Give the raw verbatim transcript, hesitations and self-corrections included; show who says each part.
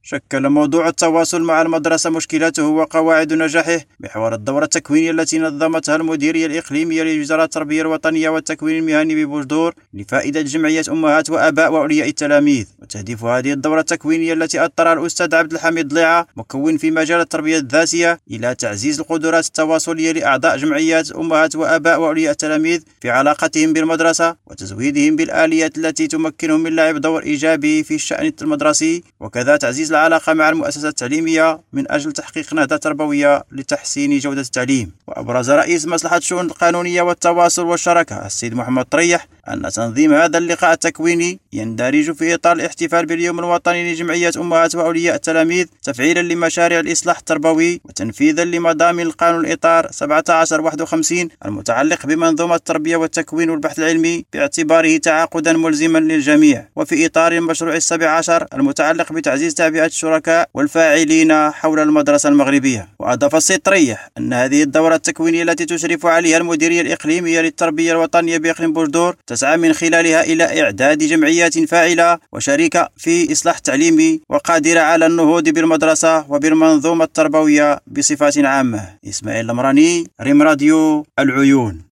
Speaker 1: شكل موضوع التواصل مع المدرسة مشكلاته وقواعد نجاحه محور الدورة التكوينية التي نظمتها المديرية الإقليمية لوزارة التربية الوطنية والتكوين المهني ببوجدور لفائدة جمعية أمهات وآباء وأولياء التلاميذ. وتهدف هذه الدورة التكوينية التي أطرها الأستاذ عبد الحميد ضليعة مكون في مجال التربية الذاتية إلى تعزيز القدرات التواصلية لأعضاء جمعيات أمهات وآباء وأولياء التلاميذ في علاقتهم بالمدرسة وتزويدهم بالآليات التي تمكنهم من لعب دور إيجابي في الشأن المدرسي، وكذا تعزيز العلاقة مع المؤسسات التعليمية من أجل تحقيق نهضة تربوية لتحسين جودة التعليم. وأبرز رئيس مصلحة الشؤون القانونية والتواصل والشراكة السيد محمد طريح أن تنظيم هذا اللقاء التكويني يندرج في إطار الاحتفال باليوم الوطني لجمعيات أمهات وأولياء التلاميذ تفعيلا لمشاريع الإصلاح التربوي وتنفيذا لمضامين القانون الإطار سبعة عشر واحد وخمسين المتعلق بمنظومة التربية والتكوين والبحث العلمي باعتباره تعاقدا ملزما للجميع، وفي إطار المشروع السابع عشر المتعلق بتعزيز تعبئة الشركاء والفاعلين حول المدرسة المغربية. وأضاف السيد طريح أن هذه الدورة التكوينية التي تشرف عليها المديرية الإقليمية للتربية الوطنية بإقليم بوجدور تسعى من خلالها إلى إعداد جمعيات فاعلة وشريكة في إصلاح التعليمي وقادرة على النهوض بالمدرسة وبالمنظومة التربوية بصفة عامة. إسماعيل المراني، ريم راديو العيون.